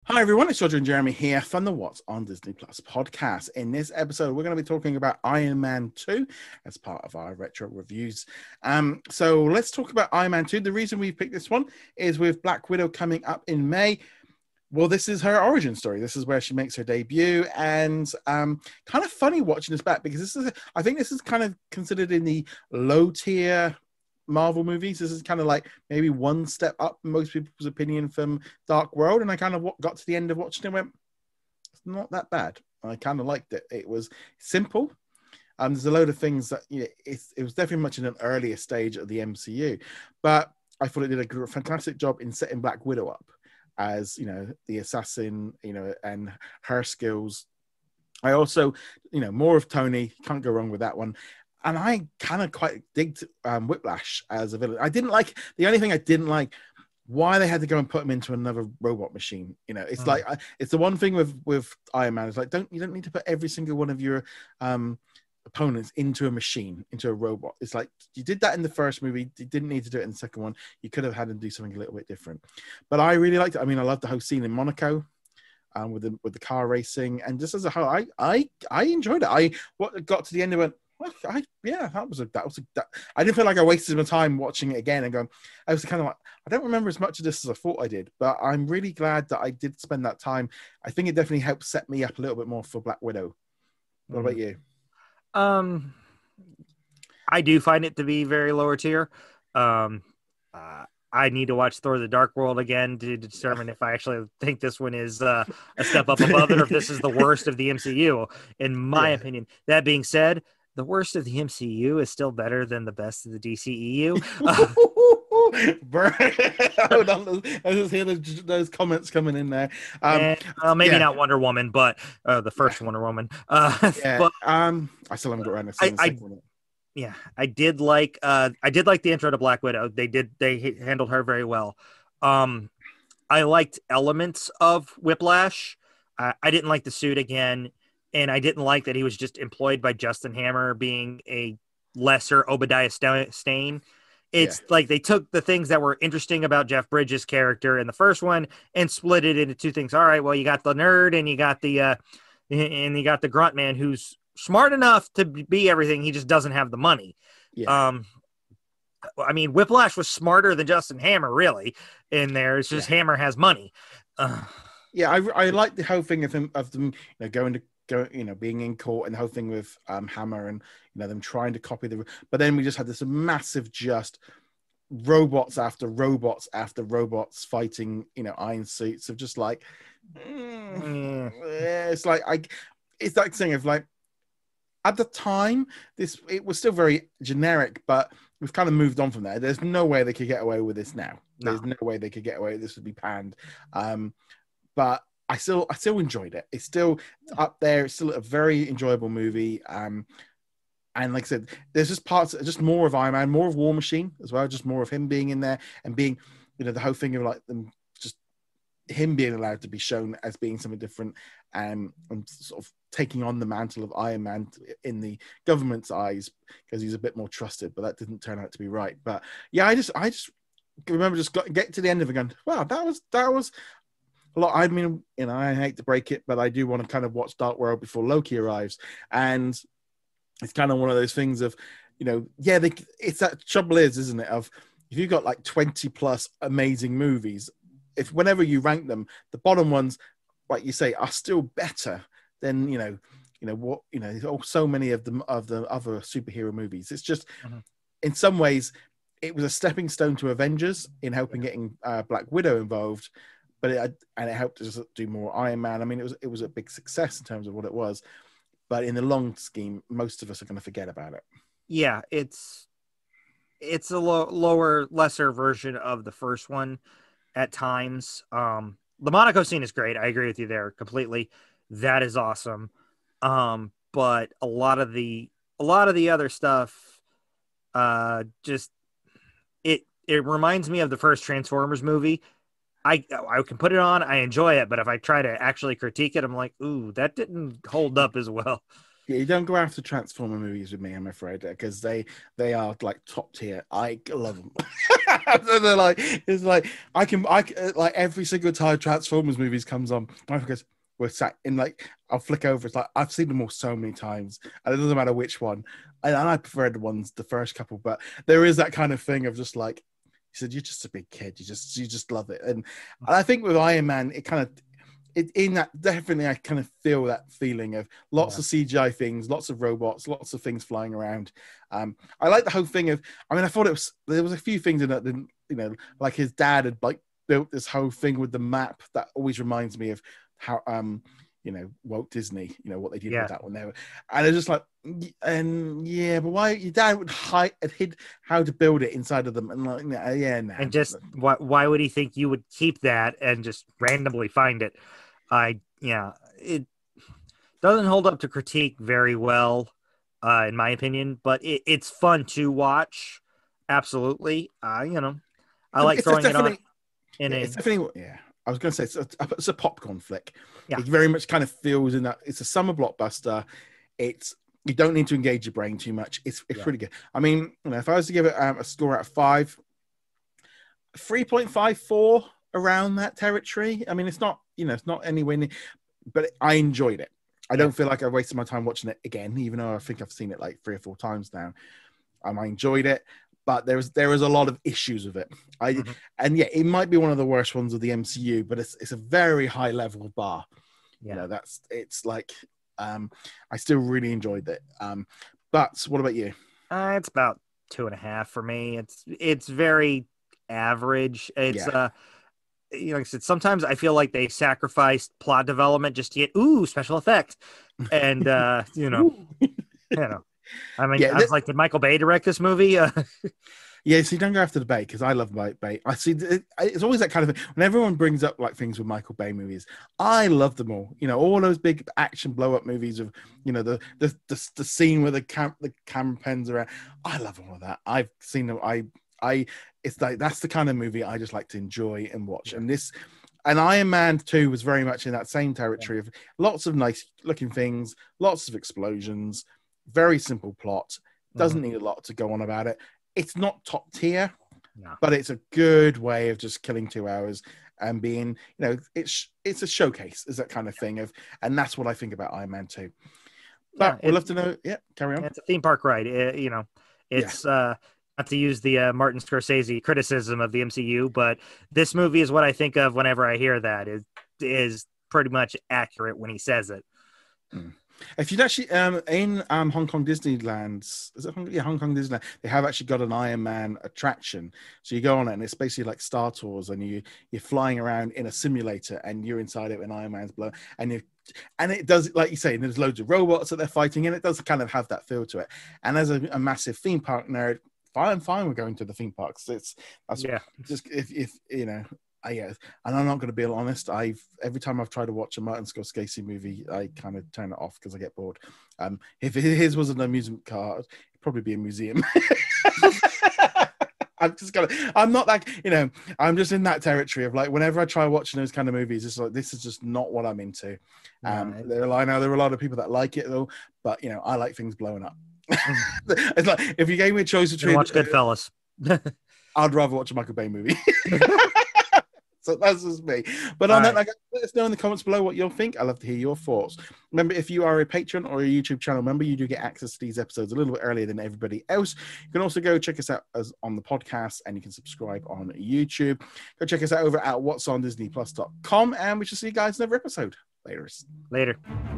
Hi everyone, it's Roger and Jeremy here from the What's on Disney Plus podcast. In this episode, we're going to be talking about Iron Man 2 as part of our retro reviews. So let's talk about Iron Man 2. The reason we picked this one is with Black Widow coming up in May. Well, this is her origin story. This is where she makes her debut, and kind of funny watching this back because I think this is kind of considered in the low tier Marvel movies. This is kind of like maybe one step up in most people's opinion from Dark World, and I kind of got to the end of watching it and went, it's not that bad. I kind of liked it. It was simple. There's a load of things that it was definitely much in an earlier stage of the MCU, but I thought it did a fantastic job in setting Black Widow up as the assassin, and her skills. I also, more of Tony, can't go wrong with that one. And I kind of quite digged Whiplash as a villain. The only thing I didn't like, why they had to go and put him into another robot machine. It's like, it's the one thing with Iron Man. It's like, you don't need to put every single one of your opponents into a machine, into a robot. It's like, you did that in the first movie. You didn't need to do it in the second one. You could have had him do something a little bit different. But I really liked it. I mean, I loved the whole scene in Monaco. With the car racing, and just as a whole, I enjoyed it. I got to the end and went, well, I didn't feel like I wasted my time watching it again and going. I was kind of like, I don't remember as much of this as I thought I did, but I'm really glad that I did spend that time. I think it definitely helped set me up a little bit more for Black Widow. What about you? I do find it to be very lower tier. I need to watch Thor: The Dark World again to determine if I actually think this one is a step up above it or if this is the worst of the MCU, in my opinion. That being said, the worst of the MCU is still better than the best of the DCEU. Hold on, I just hear those comments coming in there. Maybe not Wonder Woman, but the first Wonder Woman. I still haven't got around to seeing the second one. Yeah, I did like the intro to Black Widow. They handled her very well. I liked elements of Whiplash. I didn't like the suit again, and I didn't like that he was just employed by Justin Hammer, being a lesser Obadiah Stane. It's like they took the things that were interesting about Jeff Bridges' character in the first one and split it into two things. All right, well, you got the nerd and you got the grunt man who's smart enough to be everything. He just doesn't have the money. I mean, Whiplash was smarter than Justin Hammer, really, in there. It's just Hammer has money. I like the whole thing of them being in court, and the whole thing with Hammer and them trying to copy but then we just had this massive just robots after robots after robots fighting iron suits of just like it's like saying of like, at the time, it was still very generic, but we've kind of moved on from there. There's no way they could get away with this now. There's no way they could get away. This would be panned. But I still enjoyed it. It's still up there. It's still a very enjoyable movie. And like I said, there's just more of Iron Man, more of War Machine as well. Just more of him being in there and being, the whole thing of like them, just him being allowed to be shown as being something different, and sort of taking on the mantle of Iron Man in the government's eyes because he's a bit more trusted, but that didn't turn out to be right. But yeah, I just remember get to the end of it going, wow, that was a lot. I mean, I hate to break it, but I do want to kind of watch Dark World before Loki arrives, and it's kind of one of those things of, it's that trouble isn't it? Of if you've got like 20 plus amazing movies, if whenever you rank them, the bottom ones, like you say, are still better than so many of the other superhero movies. It's just in some ways it was a stepping stone to Avengers in helping getting Black Widow involved, but it helped us do more Iron Man. I mean, it was a big success in terms of what it was, but in the long scheme, most of us are going to forget about it. Yeah, it's a lower, lesser version of the first one at times. The Monaco scene is great. I agree with you there completely. That is awesome. But a lot of the other stuff, just it reminds me of the first Transformers movie. I can put it on, I enjoy it, but if I try to actually critique it, I'm like, ooh, that didn't hold up as well. Yeah, you don't go after Transformer movies with me, I'm afraid, because they are like top tier. I love them. And they're like, it's like like every single time Transformers movies comes on, my wife goes, we're sat in like, I'll flick over. It's like I've seen them all so many times, and it doesn't matter which one. And I prefer the first couple, but there is that kind of thing of just like, he said, you're just a big kid. You just love it. And I think with Iron Man, it kind of, in that, definitely I kind of feel that feeling of lots of CGI things, lots of robots, lots of things flying around. I like the whole thing of, I mean, I thought there was a few things in it, like his dad had like built this whole thing with the map that always reminds me of how Walt Disney, what they did with that one there. And it's just like, but why your dad would hid how to build it inside of them, and like, and just why would he think you would keep that and just randomly find it? It doesn't hold up to critique very well, in my opinion, but it's fun to watch. Absolutely. I like throwing it on. It's definitely, I was going to say it's a popcorn flick. Yeah. It very much kind of feels in that it's a summer blockbuster. You don't need to engage your brain too much. It's pretty good. I mean, if I was to give it a score out of 5, 3.54 around that territory. I mean, it's not anywhere near, but I enjoyed it. I don't feel like I wasted my time watching it again, even though I think I've seen it like 3 or 4 times now. I enjoyed it. But there is a lot of issues with it. It might be one of the worst ones of the MCU, but it's a very high level bar. Yeah. It's like, I still really enjoyed it. But what about you? It's about 2.5 for me. It's very average. It's like I said, sometimes I feel like they sacrificed plot development just to get special effects, and I mean, I was like, did Michael Bay direct this movie? Yeah, so you don't go after the Bay, because I love Mike Bay. I see it's always that kind of thing. When everyone brings up like things with Michael Bay movies, I love them all. All those big action blow up movies of the scene where the camera pens around. I love all of that. I've seen them. It's like that's the kind of movie I just like to enjoy and watch. And Iron Man 2 was very much in that same territory of lots of nice looking things, lots of explosions. Very simple plot. Doesn't need a lot to go on about it. It's not top tier, but it's a good way of just killing 2 hours and being, it's a showcase, is that kind of thing and that's what I think about Iron Man 2. But we'd love to know. Yeah, carry on. It's a theme park ride. It's not to use the Martin Scorsese criticism of the MCU, but this movie is what I think of whenever I hear that. It is pretty much accurate when he says it. If you'd actually in Hong Kong Disneyland, is it Hong Kong Disneyland? They have actually got an Iron Man attraction. So you go on it, and it's basically like Star Tours, and you're flying around in a simulator, and you're inside it when Iron Man's blown, and it does, like you say, there's loads of robots that they're fighting, and it does kind of have that feel to it. And as a massive theme park nerd, fine with going to the theme parks. Just if and I'm not going to be honest. Every time I've tried to watch a Martin Scorsese movie, I kind of turn it off because I get bored. If his was an amusement park, it'd probably be a museum. I'm not like, I'm just in that territory of like, whenever I try watching those kind of movies, it's like, this is just not what I'm into. I know there are a lot of people that like it though, but I like things blowing up. It's like, if you gave me a choice between watch Goodfellas, I'd rather watch a Michael Bay movie. So that's just me. But on that, let us know in the comments below what you'll think. I'd love to hear your thoughts. Remember, if you are a patron or a YouTube channel member, you do get access to these episodes a little bit earlier than everybody else. You can also go check us out on the podcast, and you can subscribe on YouTube. Go check us out over at whatsondisneyplus.com, and we shall see you guys in another episode. Later.